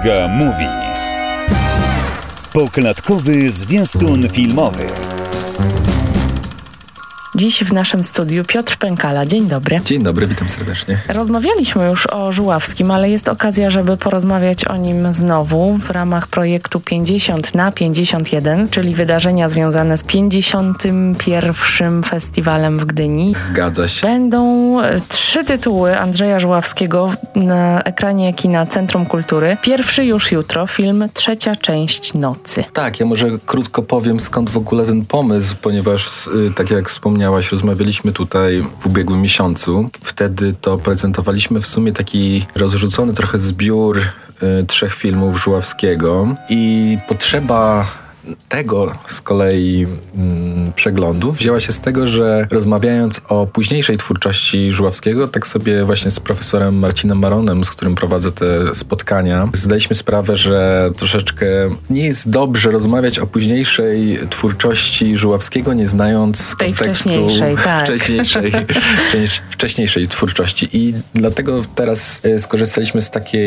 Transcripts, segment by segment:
Iga Mówi. Poklatkowy zwiastun filmowy. Dziś w naszym studiu Piotr Pękala. Dzień dobry. Dzień dobry, witam serdecznie. Rozmawialiśmy już o Żuławskim, ale jest okazja, żeby porozmawiać o nim znowu w ramach projektu 50x51, czyli wydarzenia związane z 51. Festiwalem w Gdyni. Zgadza się. Będą 3 tytuły Andrzeja Żuławskiego na ekranie kina Centrum Kultury. Pierwszy już jutro, film Trzecia część Nocy. Tak, ja może krótko powiem, skąd w ogóle ten pomysł, ponieważ tak jak wspomniałaś, rozmawialiśmy tutaj w ubiegłym miesiącu. Wtedy to prezentowaliśmy w sumie taki rozrzucony trochę zbiór 3 filmów Żuławskiego i potrzeba tego z kolei przeglądu wzięła się z tego, że rozmawiając o późniejszej twórczości Żuławskiego, tak sobie właśnie z profesorem Marcinem Maronem, z którym prowadzę te spotkania, zdaliśmy sprawę, że troszeczkę nie jest dobrze rozmawiać o późniejszej twórczości Żuławskiego, nie znając tej kontekstu wcześniejszej twórczości. I dlatego teraz skorzystaliśmy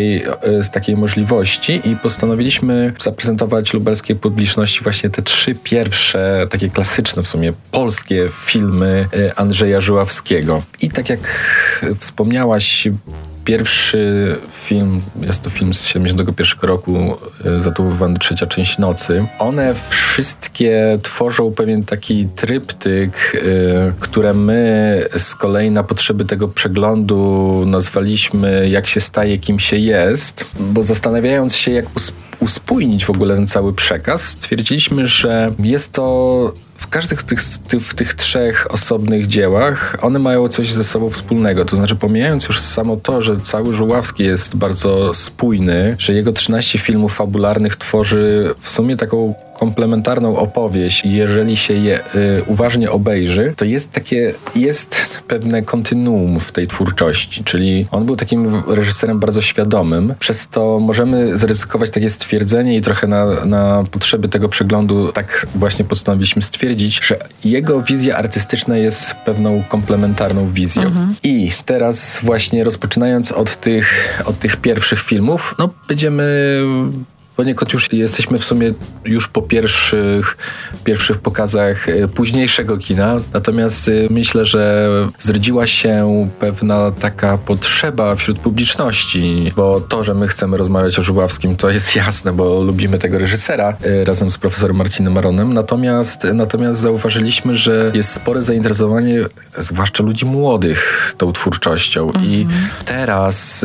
z takiej możliwości i postanowiliśmy zaprezentować lubelskiej publiczności właśnie te 3 pierwsze, takie klasyczne w sumie, polskie filmy Andrzeja Żuławskiego. I tak jak wspomniałaś, pierwszy film, jest to film z 1971 roku, zatytułowany Trzecia część Nocy. One wszystkie tworzą pewien taki tryptyk, które my z kolei na potrzeby tego przeglądu nazwaliśmy Jak się staje, kim się jest, bo zastanawiając się, jak uspójnić w ogóle ten cały przekaz, stwierdziliśmy, że jest to w każdych tych 3 osobnych dziełach one mają coś ze sobą wspólnego. To znaczy, pomijając już samo to, że cały Żuławski jest bardzo spójny, że jego 13 filmów fabularnych tworzy w sumie taką komplementarną opowieść i jeżeli się je uważnie obejrzy, to jest pewne kontynuum w tej twórczości, czyli on był takim reżyserem bardzo świadomym, przez to możemy zaryzykować takie stwierdzenie i trochę na potrzeby tego przeglądu tak właśnie postanowiliśmy stwierdzić, że jego wizja artystyczna jest pewną komplementarną wizją. I teraz właśnie rozpoczynając od tych pierwszych filmów, będziemy poniekąd już jesteśmy w sumie już po pierwszych pokazach późniejszego kina, natomiast myślę, że zrodziła się pewna taka potrzeba wśród publiczności, bo to, że my chcemy rozmawiać o Żuławskim, to jest jasne, bo lubimy tego reżysera razem z profesorem Marcinem Maronem, natomiast zauważyliśmy, że jest spore zainteresowanie, zwłaszcza ludzi młodych, tą twórczością i teraz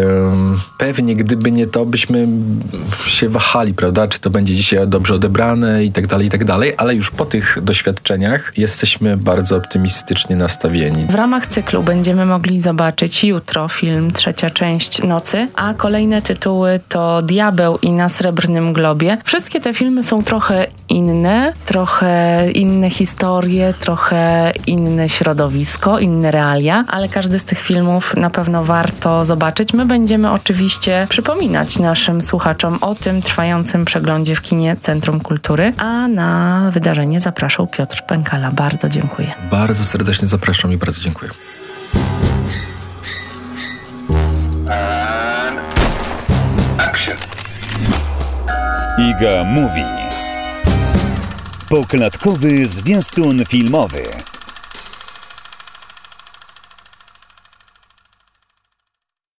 pewnie gdyby nie to, byśmy się wahali, prawda, czy to będzie dzisiaj dobrze odebrane i tak dalej, ale już po tych doświadczeniach jesteśmy bardzo optymistycznie nastawieni. W ramach cyklu będziemy mogli zobaczyć jutro film Trzecia część Nocy, a kolejne tytuły to Diabeł i Na Srebrnym Globie. Wszystkie te filmy są trochę inne historie, trochę inne środowisko, inne realia, ale każdy z tych filmów na pewno warto zobaczyć. My będziemy oczywiście przypominać naszym słuchaczom o tym trwającym przeglądzie w kinie Centrum Kultury, a na wydarzenie zapraszał Piotr Pękala. Bardzo dziękuję. Bardzo serdecznie zapraszam i bardzo dziękuję. Iga Mówi. Poklatkowy zwiastun filmowy.